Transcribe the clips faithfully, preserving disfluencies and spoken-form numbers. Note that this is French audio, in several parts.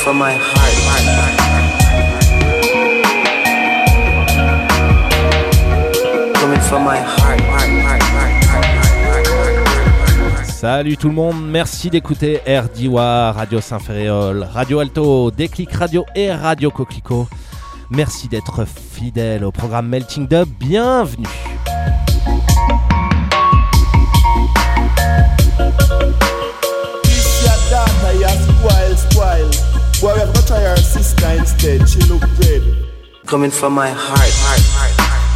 from my heart. Coming from my heart. Salut tout le monde, merci d'écouter R D W A, Radio Saint-Ferréol, Radio Alto, Déclic Radio et Radio Coquelicot. Merci d'être fidèle au programme Melting Dub, bienvenue. Coming from my heart, heart, heart.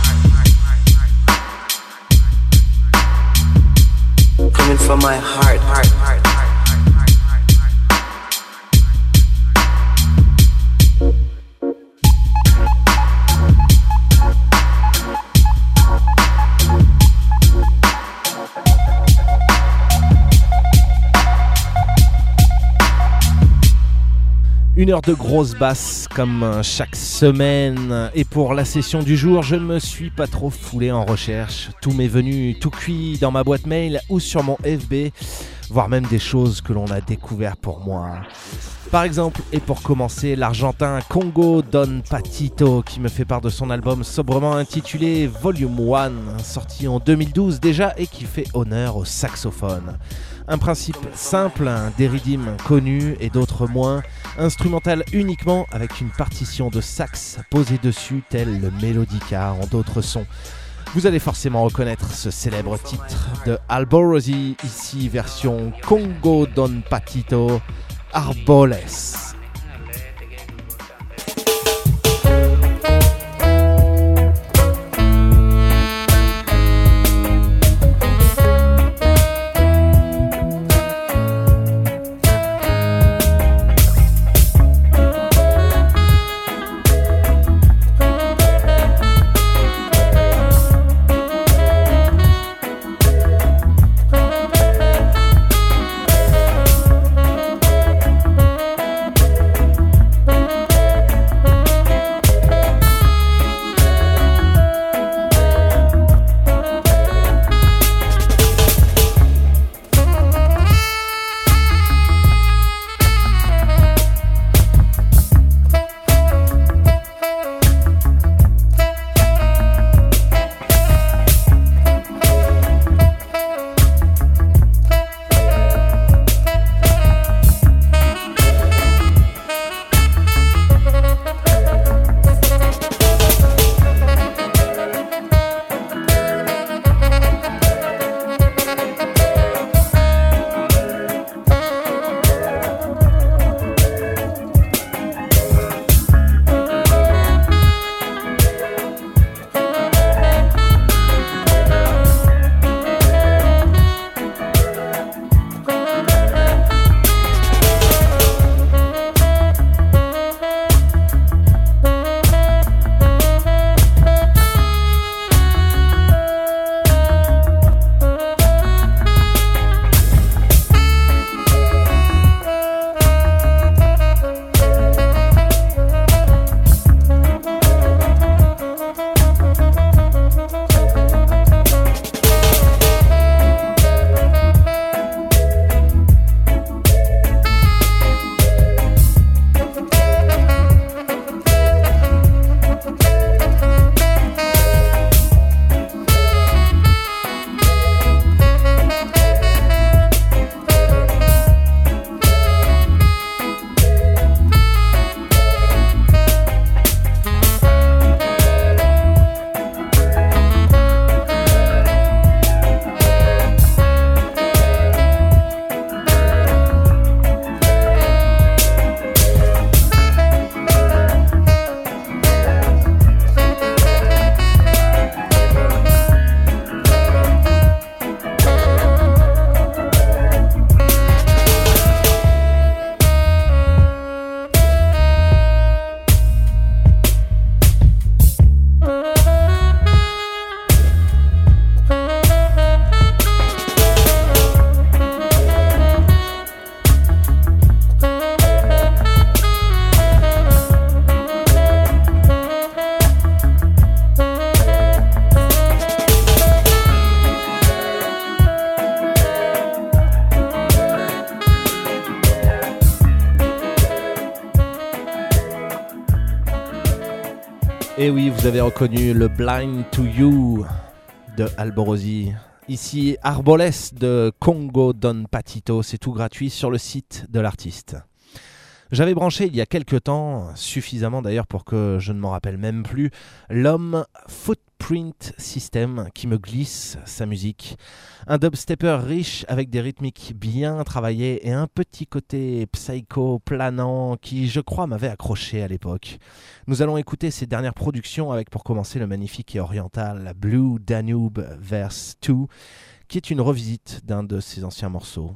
Coming from my heart, heart, heart. Une heure de grosse basse comme chaque semaine. Et pour la session du jour, je ne me suis pas trop foulé en recherche. Tout m'est venu tout cuit dans ma boîte mail ou sur mon F B, voire même des choses que l'on a découvert pour moi. Par exemple, et pour commencer, l'Argentin Congo Don Patito qui me fait part de son album sobrement intitulé Volume un, sorti en deux mille douze déjà et qui fait honneur au saxophone. Un principe simple, des rythmes connus et d'autres moins, instrumental uniquement avec une partition de sax posée dessus tel le Melodica en d'autres sons. Vous allez forcément reconnaître ce célèbre titre de Alborosie, ici version Congo Don Patito, Arboles. Et oui, vous avez reconnu le Blind to You de Alborosi. Ici, Arboles de Congo Don Patito, c'est tout gratuit sur le site de l'artiste. J'avais branché il y a quelques temps, suffisamment d'ailleurs pour que je ne m'en rappelle même plus, l'homme Footprint System qui me glisse sa musique. Un dubstepper riche avec des rythmiques bien travaillées et un petit côté psycho planant qui, je crois, m'avait accroché à l'époque. Nous allons écouter ses dernières productions avec pour commencer le magnifique et oriental Blue Danube Verse deux qui est une revisite d'un de ses anciens morceaux.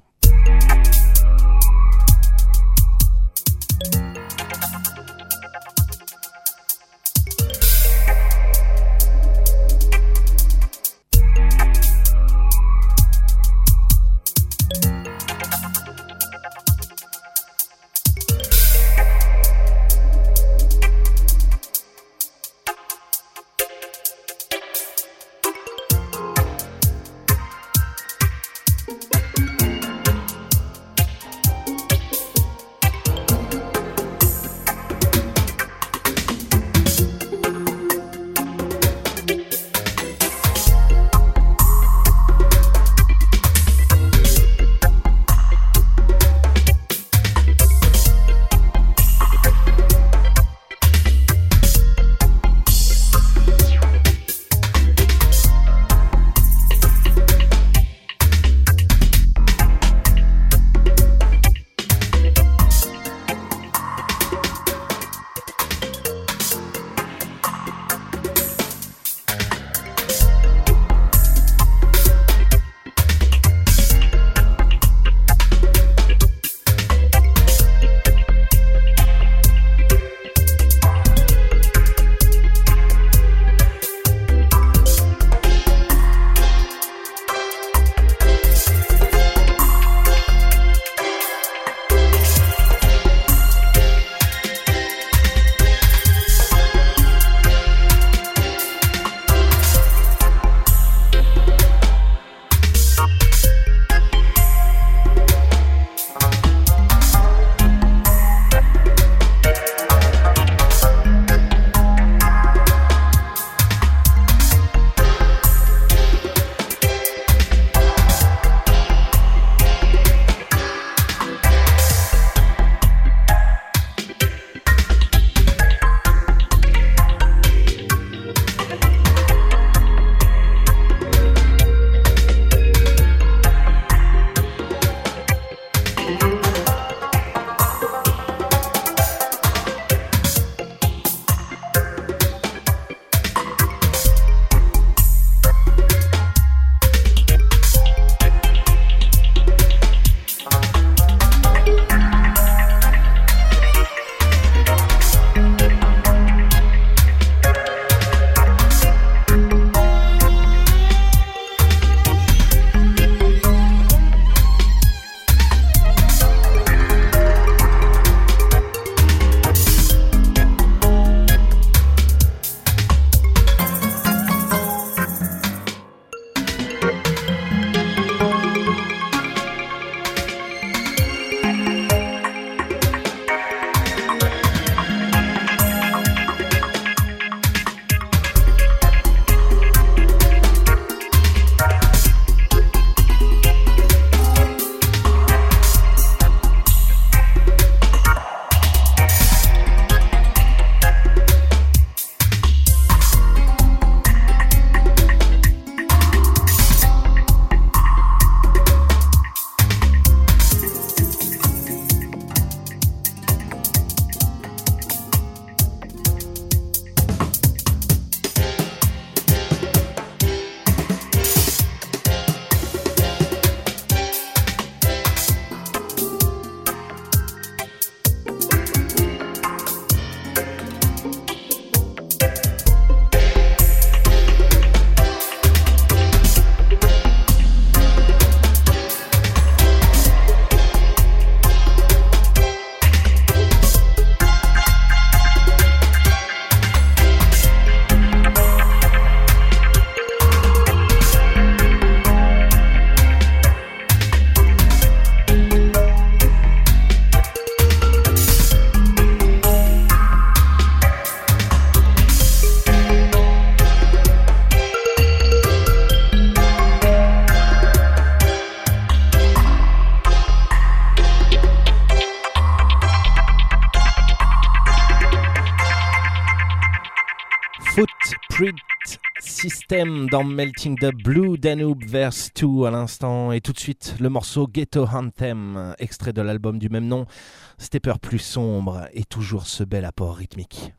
Street System dans Melting the Blue Danube Verse deux à l'instant, et tout de suite le morceau Ghetto Anthem, extrait de l'album du même nom, stepper plus sombre et toujours ce bel apport rythmique.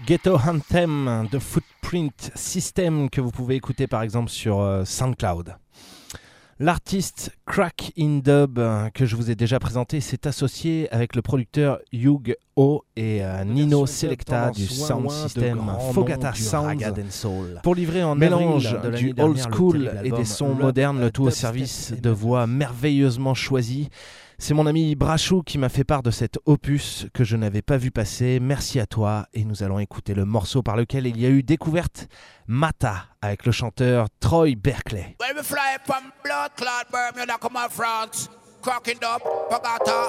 Ghetto Anthem de Footprint System que vous pouvez écouter par exemple sur euh, SoundCloud. L'artiste Crack in Dub euh, que je vous ai déjà présenté s'est associé avec le producteur Hugh O et euh, Nino Selecta du sound system Fogata Sounds pour livrer un mélange du old school et des sons modernes, le tout au service de voix merveilleusement choisies. C'est mon ami Brachou qui m'a fait part de cet opus que je n'avais pas vu passer. Merci à toi et nous allons écouter le morceau par lequel il y a eu découverte Mata avec le chanteur Troy Berkeley. When we fly from blood clot Bermuda, come on France, cracking up, Fogata.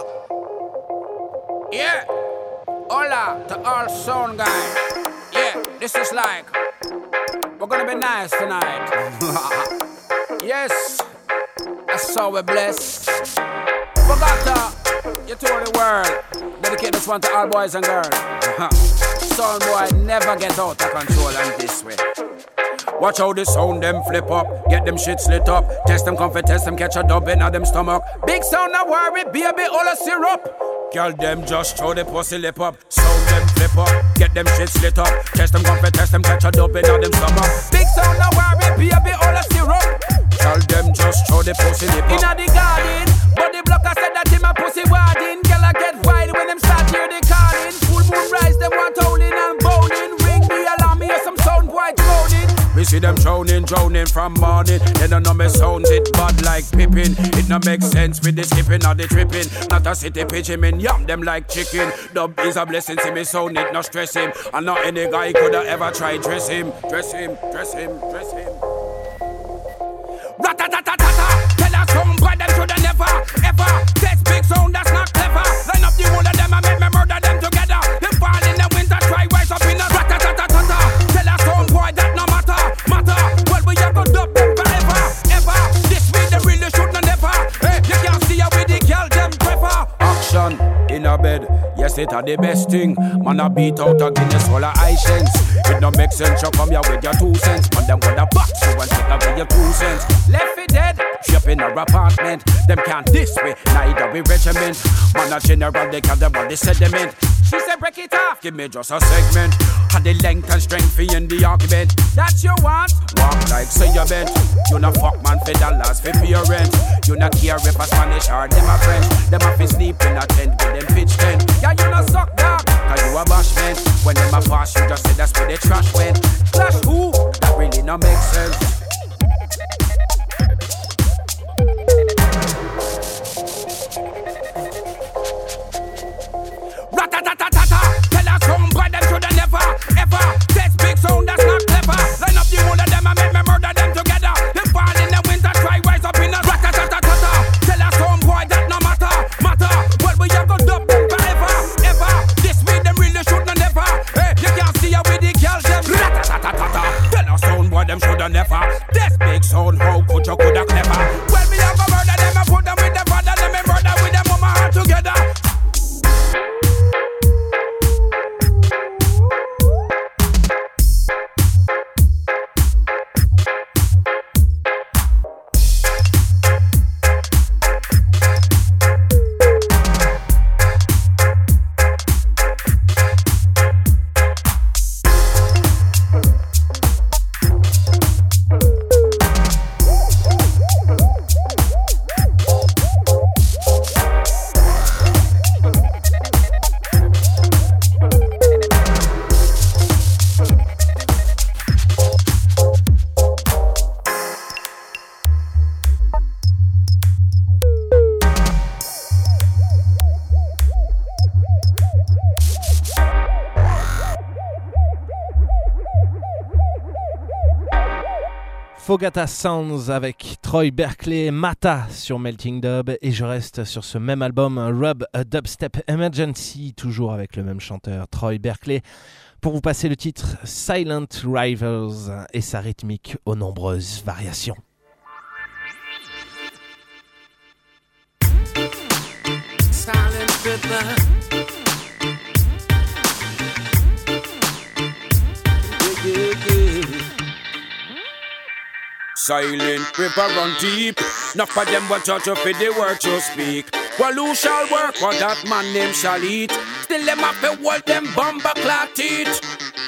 Yeah, hola to all sound guys. Yeah, this is like, we're gonna be nice tonight. Yes, that's how we're blessed. Fogata, you told the world, dedicate this one to all boys and girls. Sound boy never get out of control and this way. Watch how the sound them flip up, get them shit slit up. Test them comfort, test them catch a dub in them stomach. Big sound no worry, baby, all a syrup. Girl them just throw the pussy lip up. Sound them flip up, get them shit slit up. Test them comfort, test them catch a dub in them stomach. Big sound no worry, baby, all a syrup. Girl them just throw the pussy lip up. Inna the garden, but the blocker said that him a pussy warding. Girl I get wild when them start hear the calling. Full moon rise, them want howling and bowling. Ring the alarm, hear some sound boy droning. We see them drowning, drowning from morning. They don't know me sounds it bad like Pippin. It no make sense with the skipping or the tripping. Not a city pigeon, men yam them like chicken. Dub is a blessing, see me sound it, not stress him. And not any guy could have ever try dress him. Dress him, dress him, dress him. Rat-a-tat-a-ta-ta. Tell us some boy them shoulda never, ever test big sound that's not clever. Line up the whole of them and make me murder them together. Them fall in the winter, try rise up in the rat-a-tat-a-ta-ta. Tell us some boy that no matter, matter. Well we a go dub them forever, ever. This mean they really should not never. Hey, you can't see how with the girl them prefer. Action in a bed, yes it a the best thing. Man a beat out a Guinness full of high cents. It no make sense, you come here with your two cents. Man them gonna box you and take away your two cents. Left it dead, shape in our apartment. Them can't this way, neither we regiment. Man a general, they can't about the sediment. She said break it off, give me just a segment. Had the length and strength in the argument. That you want, walk like say you bent. You no fuck man for dollars for parent. You no care if a Spanish or them a French. Them a fi sleep in a tent with them pitch tent. Yeah you no suck dog, cause you a bashment. When them a pass you just say that's where the trash went. Trash who? That really no make sense. Rat-a-tat-a-ta-ta. Tell us some boy them shoulda never, ever test big sound that's not clever. Line up the whole of them and make me murder them together. Them fall in the winter, try rise up in a rat-a-tat-a-ta-ta. Tell us some boy that no matter, matter. Well we a go dub them forever, ever. This mean them really should not never. Hey, you can't see how with the girls them rat-a-tat-a-ta-ta. Tell us some boy them shoulda never test big sound. How could you coulda clever? Well we a go murder them and put them with the father. Them and murder with them mama all together. Fogata Sounds avec Troy Berkeley, Mata sur Melting Dub, et je reste sur ce même album Rub a Dubstep Emergency, toujours avec le même chanteur Troy Berkeley, pour vous passer le titre Silent Rivals et sa rythmique aux nombreuses variations. Silent River. Silent river run deep. Enough of them will judge you for the word you speak. Well, who shall work, what that man name shall eat. Still them have to hold them bomber clot teeth.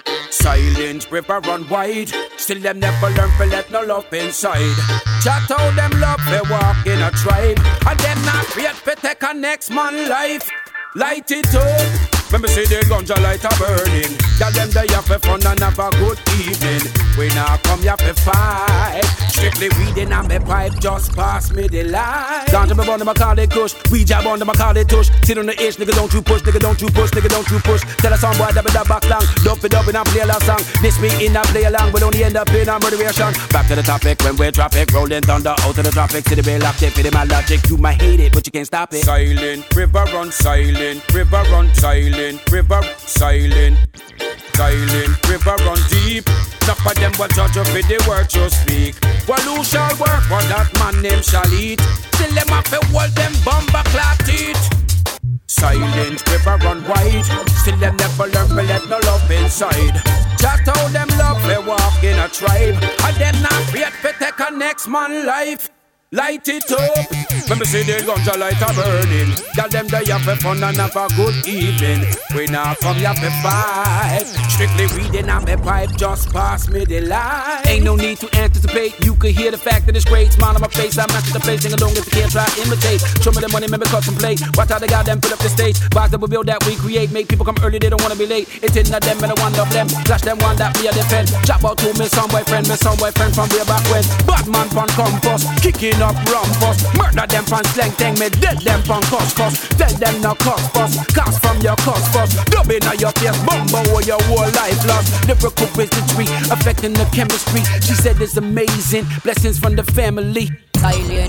Silent river run wide, still them never learn to let no love inside. Chat out them love, they walk in a tribe, and them not wait for take a next man life. Light it up. When me see the ganja light a burning, tell them they have a fun and have a good evening. We now come here for fight, strictly weeding and me pipe, just pass me the light. Ganja me bond them I call it kush, we jab on them I call it tush. Sit on the edge, nigga don't you push, nigga don't you push, nigga don't you push. Tell us some boy that be that back long, dump it up and play a last song. This me in and play along, but only end up in a motivation. Back to the topic when we're traffic, rolling thunder out of the traffic. To the bay locked it, fit in my logic, you might hate it, but you can't stop it. Silent, river run silent, river run silent. River silent, silent, river run deep. Enough of them will judge you for the words you speak. Well, who shall work, but that man name shall eat. Till them have to hold them bomber clot teeth. Silent, river run wide, still them never learn to let no love inside. Chat how them love, they walk in a tribe, and them not wait for take a next man life. Light it up. When me see the ganja light a burning, tell them they have a fun and have a good evening. We now come here for fight, strictly reading on my pipe, just pass me the light. Ain't no need to anticipate, you can hear the fact that it's great. Smile on my face, I match the place, sing along if you can't try to imitate. Show me the money, make me contemplate. Watch how they got them put up the stage. Bars that we build that we create, make people come early, they don't wanna be late. It's in them and the one of them, flash them one that me a defend. Chop out to me some boyfriend, me some boyfriend from way back when. Bad man pon compass, kicking up rumpus. Murder them pon slang thing, me dead them pon cuss cuss. Tell them no cuss fuss, cast from your cuss fuss. Dubbing on your face, bumbo or your whole life lost. Lyrical wizardry, affecting the chemistry. She said it's amazing, blessings from the family. Silent,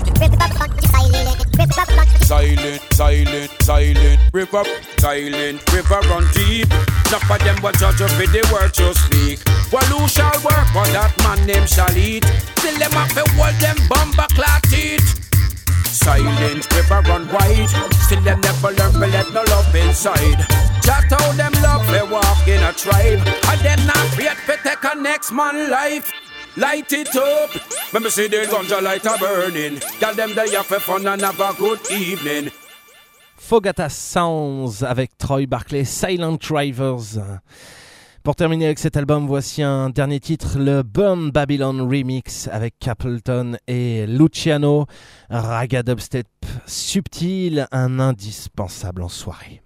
silent, silent, silent, river, silent, river run deep. Enough of them will judge you for the words you speak. Well, who shall work, but that man name shall eat. Till them have to hold them bomber clot teeth. Silent, river run wide, still them never learn to let no love inside. Chat how them love, they walk in a tribe, and them not wait for take a next man life. Light it up. When me see the ganja light a burning, tell them they have a fun and have a good evening. Fogata Sounds avec Troy Barclay, Silent Drivers. Pour terminer avec cet album, voici un dernier titre, le Burn Babylon Remix avec Capleton et Luciano. Raga dubstep subtil, un indispensable en soirée.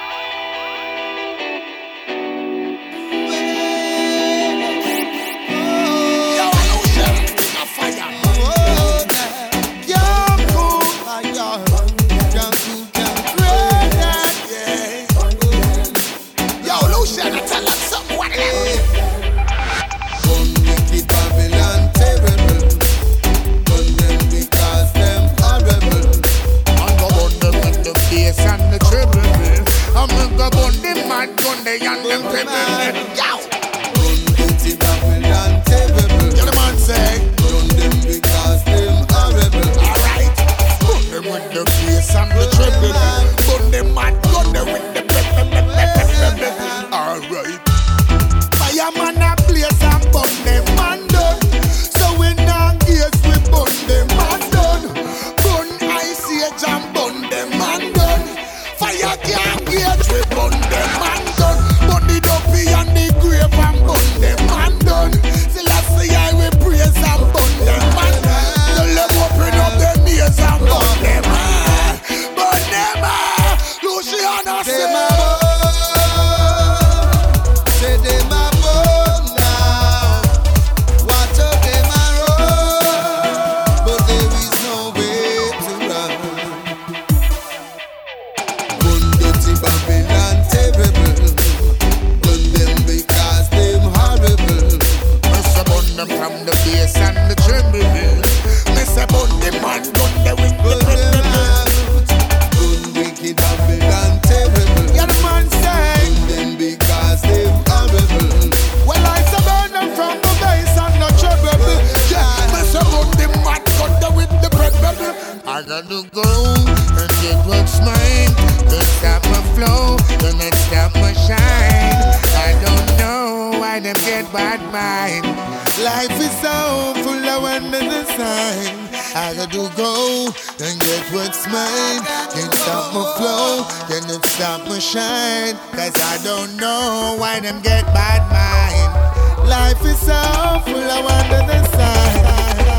And the triple, I'm gonna go on them mad gun they and them triple. Yow! Run dirty Babylon terrible. You the man say, run them because them horrible. Alright, run them with the bass and the triple. Run them mad gun they with the pepper. Alright, fireman a place and burn them man done. So we not gears we burn them man done. Burn ice age and burn them man done. Fire can't get we burn them man done. Burn the dopey and the grave and burn them man done. Till I see I will praise and burn them man. Till them open up their ears and burn them man. Burn them man. Luciano say say them a burn now. Watch out them a run, but there is no way to run. Babylon terrible, burn them because them horrible. Must have burn them from the bass and the treble. Must have burn them and burn them with the treble. Burn wicked Babylon terrible. Yeah, the man say burn them because them horrible. Well, I say burn them from the bass and the treble. Yeah, must have burn them and burn them with the treble. I gotta go and get what's mine. Don't stop my flow, don't not stop my shine. I don't know why them get bad mind. Life is so full of wonders and signs. I got to go and get what's mine. Can't stop my flow, can't stop my shine. Cause I don't know why them get bad mind. Life is so full of under the sun.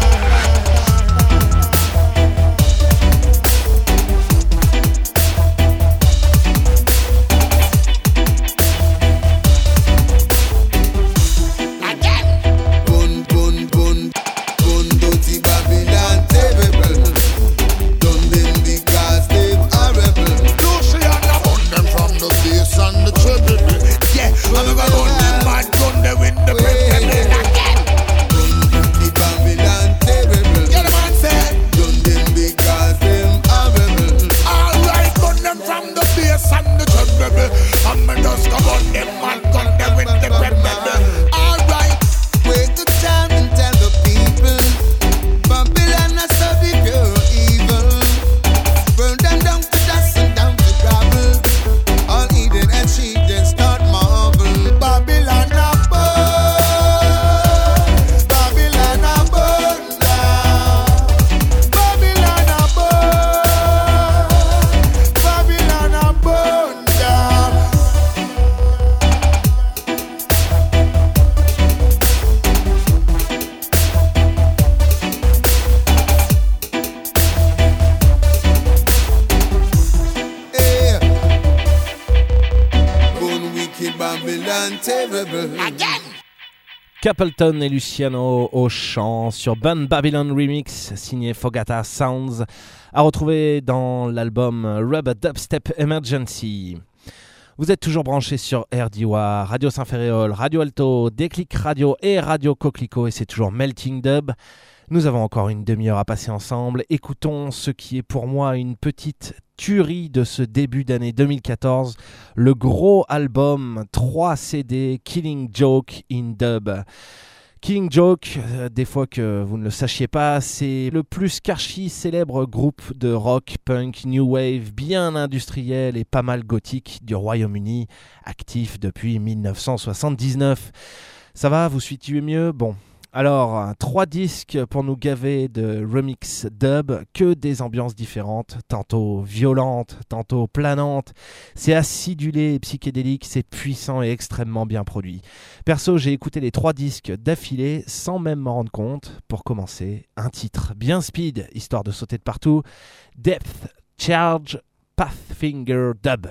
Capleton et Luciano au chant sur Bun Babylon Remix signé Fogata Sounds, à retrouver dans l'album Rubber Dubstep Emergency. Vous êtes toujours branchés sur R D W, Radio Saint-Ferréol, Radio Alto, Déclic Radio et Radio Coquelicot, et c'est toujours Melting Dub. Nous avons encore une demi-heure à passer ensemble. Écoutons ce qui est pour moi une petite tuerie de ce début d'année deux mille quatorze, le gros album trois C D Killing Joke in Dub. Killing Joke, euh, des fois que vous ne le sachiez pas, c'est le plus qu'archi célèbre groupe de rock, punk, new wave, bien industriel et pas mal gothique du Royaume-Uni, actif depuis dix-neuf cent soixante-dix-neuf. Ça va, vous situez mieux ? Bon. Alors, trois disques pour nous gaver de remix dub, que des ambiances différentes, tantôt violentes, tantôt planantes. C'est acidulé et psychédélique, c'est puissant et extrêmement bien produit. Perso, j'ai écouté les trois disques d'affilée sans même m'en rendre compte. Pour commencer, un titre bien speed, histoire de sauter de partout. Depth Charge Pathfinger Dub.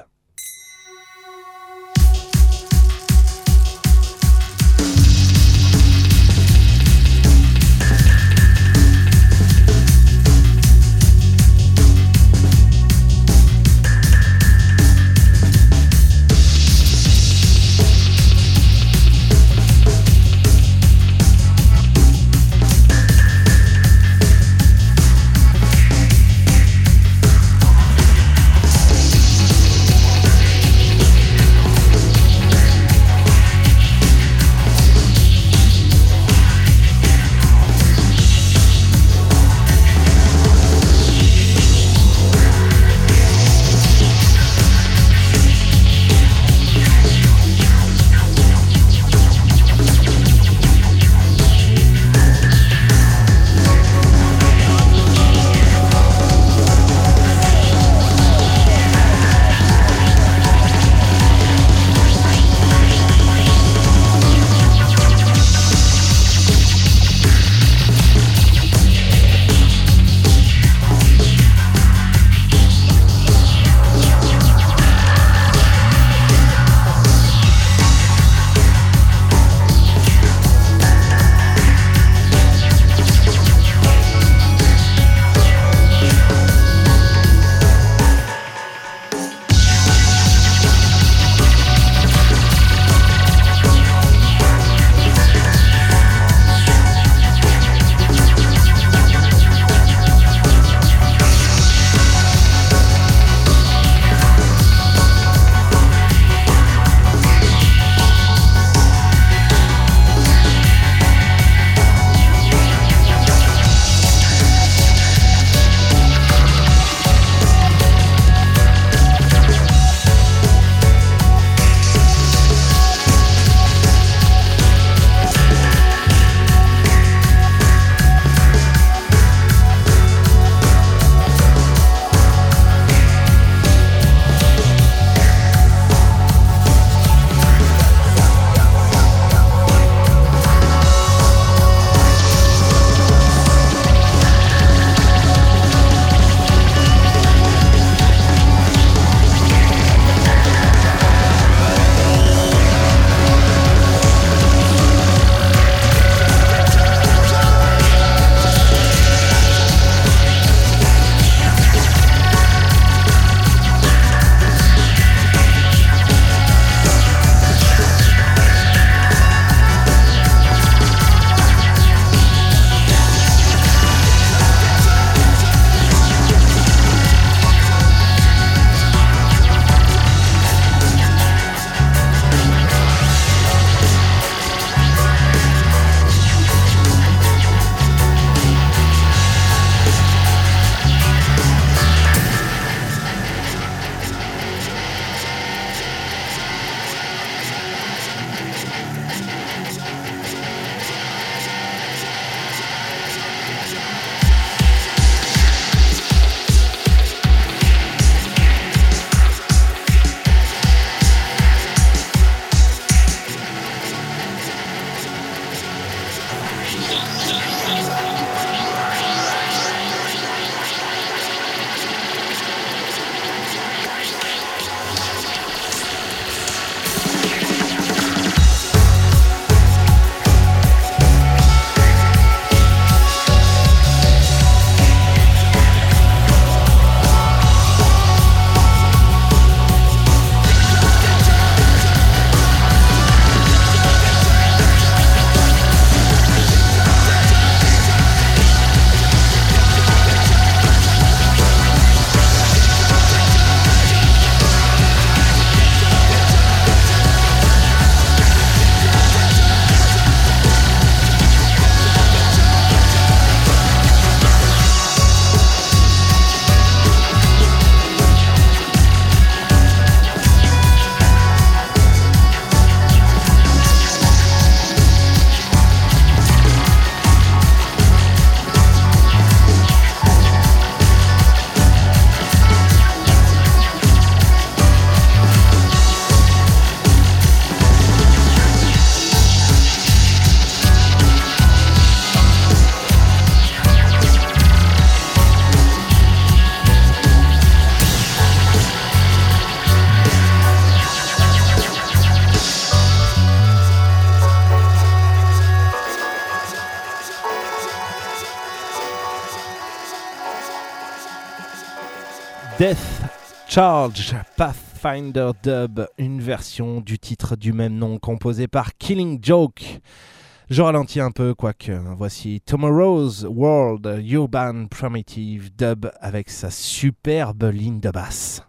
Death Charge Pathfinder Dub, une version du titre du même nom composé par Killing Joke. Je ralentis un peu, quoique. Voici Tomorrow's World Urban Primitive Dub avec sa superbe ligne de basse.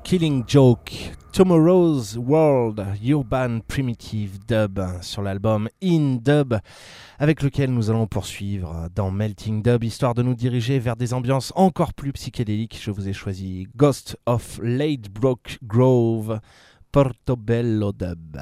Killing Joke, Tomorrow's World, Urban Primitive Dub sur l'album In Dub, avec lequel nous allons poursuivre dans Melting Dub, histoire de nous diriger vers des ambiances encore plus psychédéliques. Je vous ai choisi Ghost of Ladebroke Grove, Portobello Dub.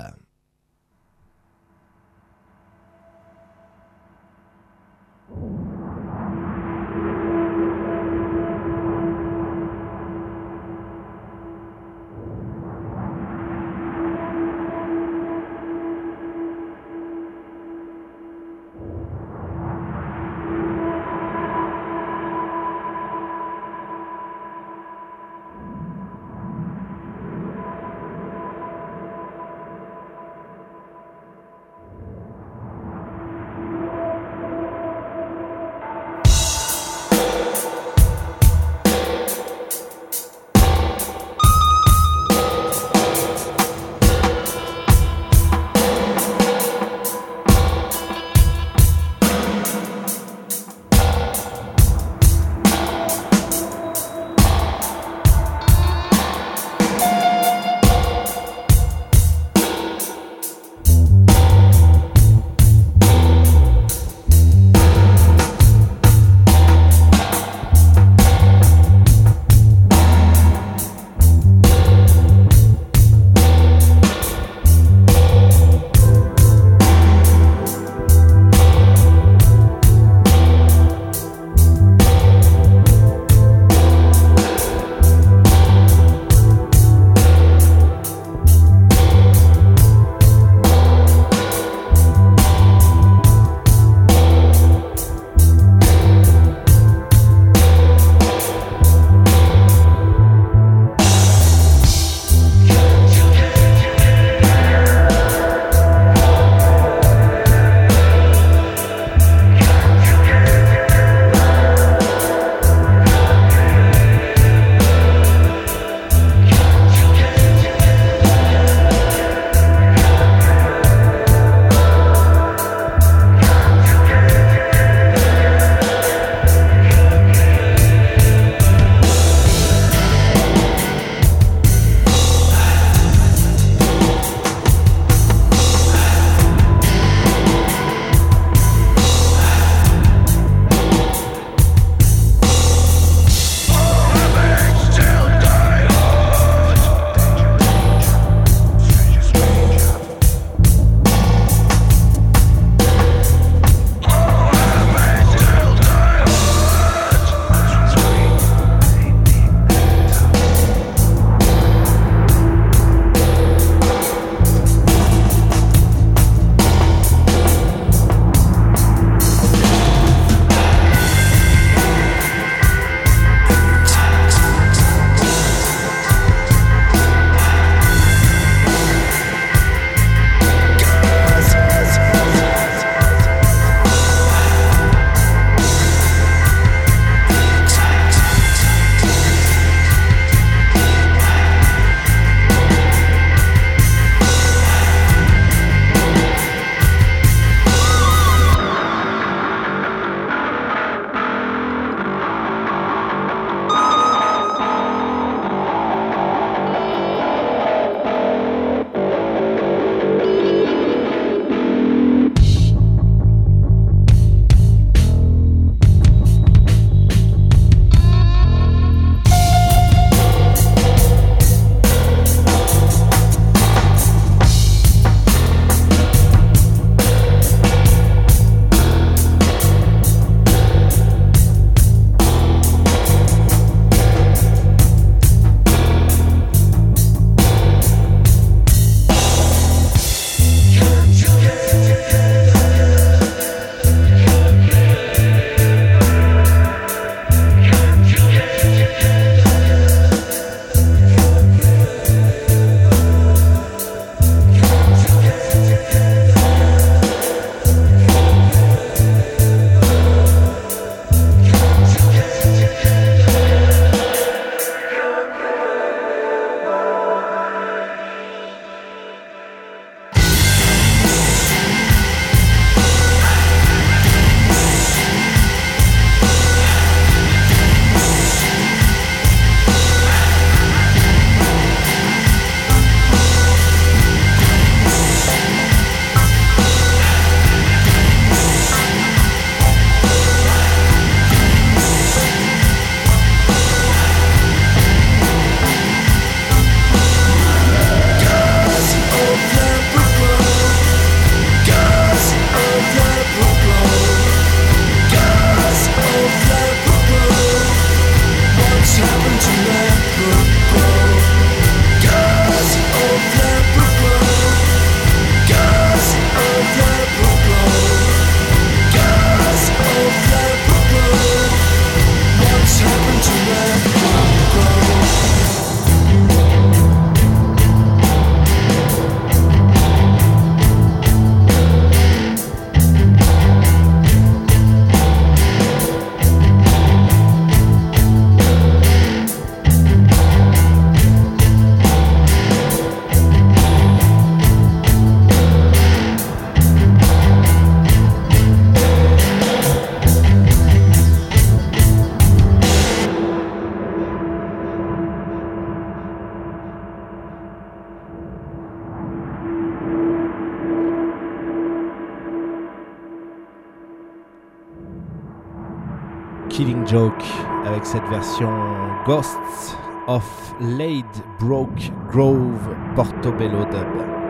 Killing Joke avec cette version Ghosts of Ladbroke Grove Portobello Dub.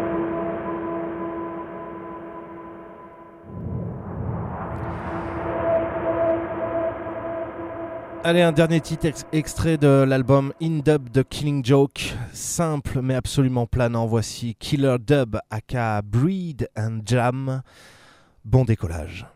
Allez, un dernier titre ex- extrait de l'album In Dub de Killing Joke, simple mais absolument planant. Voici Killer Dub aka Breed and Jam. Bon décollage.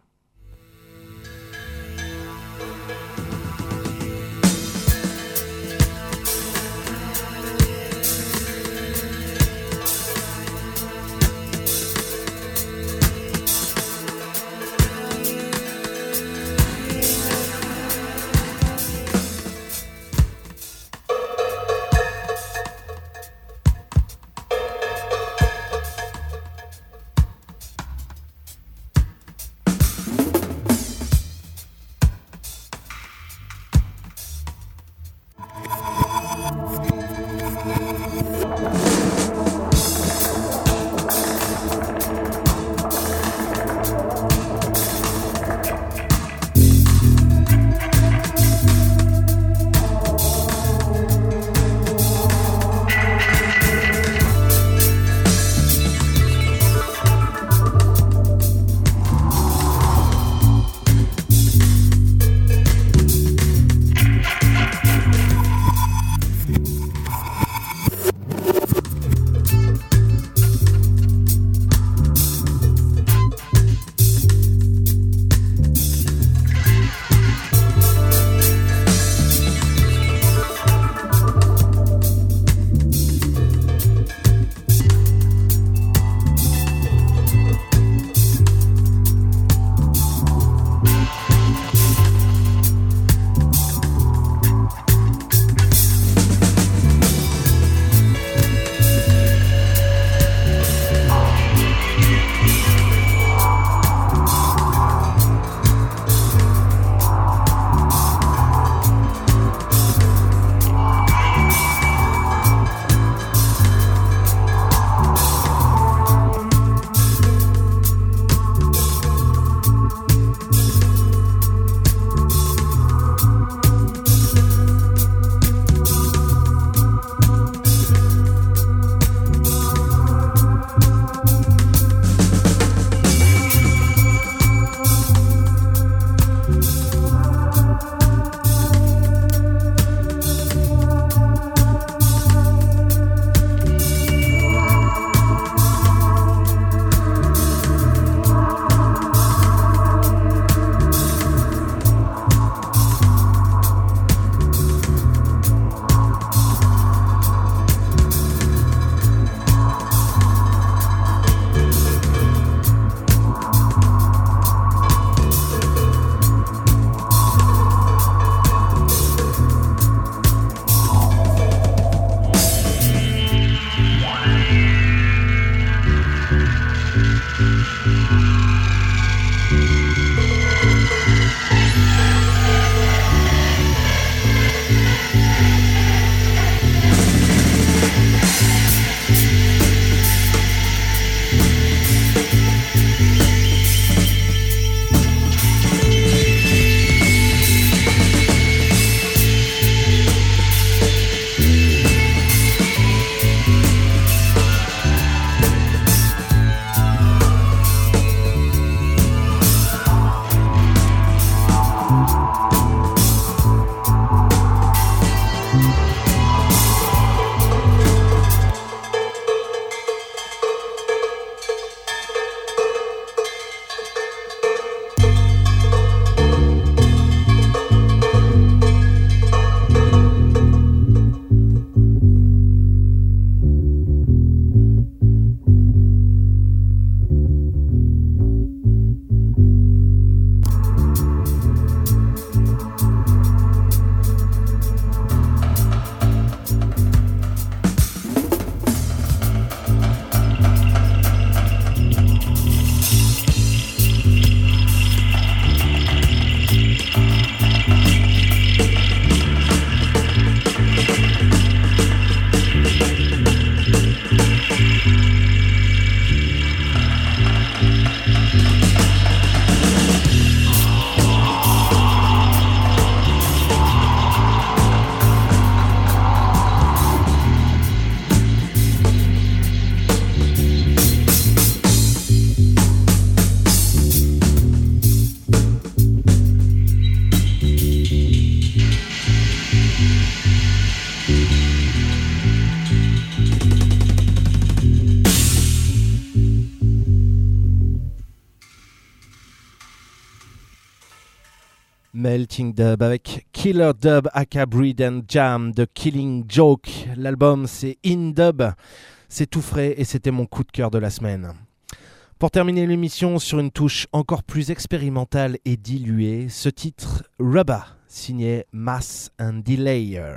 Melting Dub avec Killer Dub aka Breed and Jam de Killing Joke. L'album c'est In Dub, c'est tout frais et c'était mon coup de cœur de la semaine. Pour terminer l'émission sur une touche encore plus expérimentale et diluée, ce titre Rubba signé Mass and Delayer.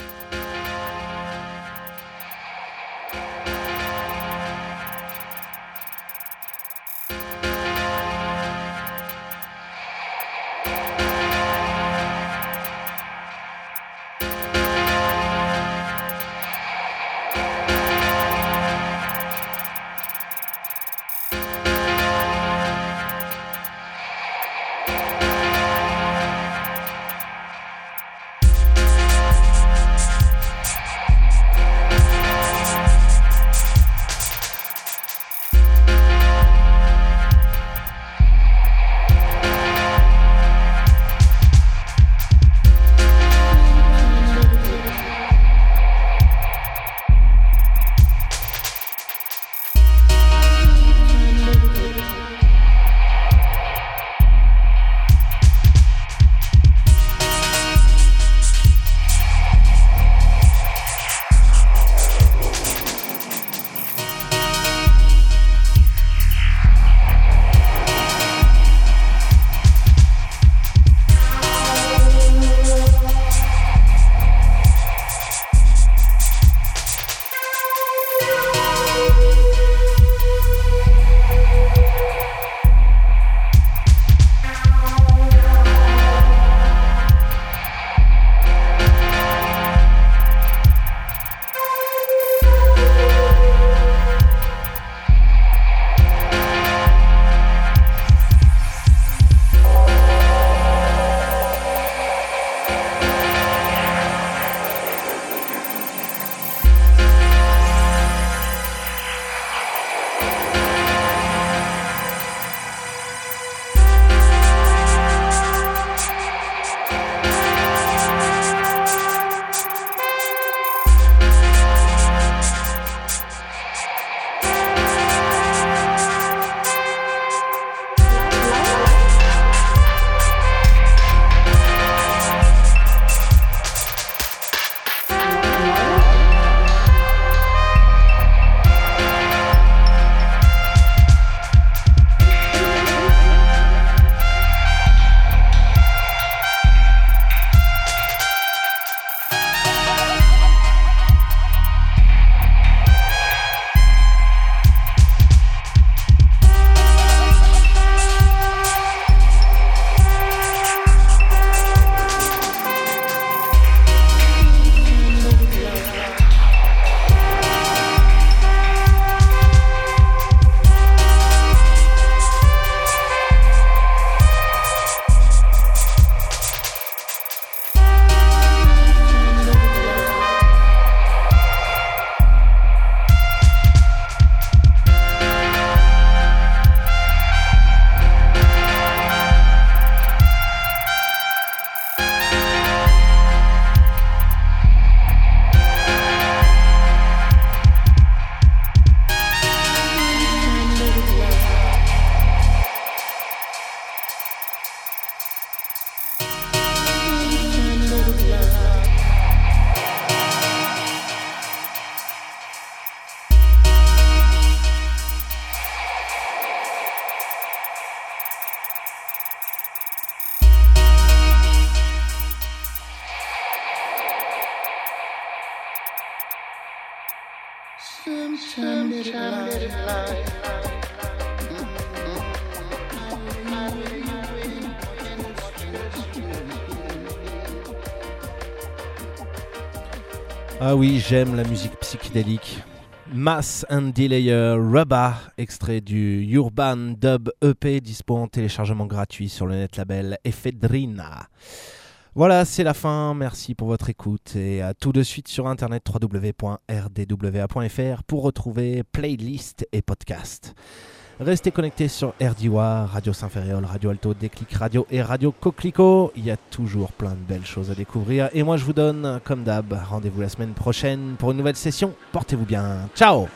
Ah oui, j'aime la musique psychédélique. Mass and Delayer, Rubba, extrait du Urban Dub E P, dispo en téléchargement gratuit sur le net label Ephedrina. Voilà, c'est la fin. Merci pour votre écoute et à tout de suite sur internet w w w point r d w a point f r pour retrouver playlist et podcast. Restez connectés sur R D W A, Radio Saint-Ferréol, Radio Alto, Déclic Radio et Radio Coquelicot. Il y a toujours plein de belles choses à découvrir. Et moi, je vous donne, comme d'hab, rendez-vous la semaine prochaine pour une nouvelle session. Portez-vous bien. Ciao!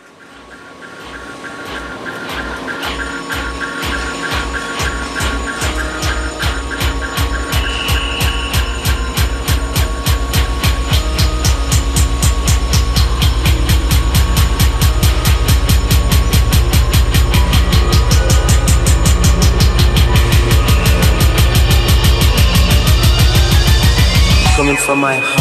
from my heart.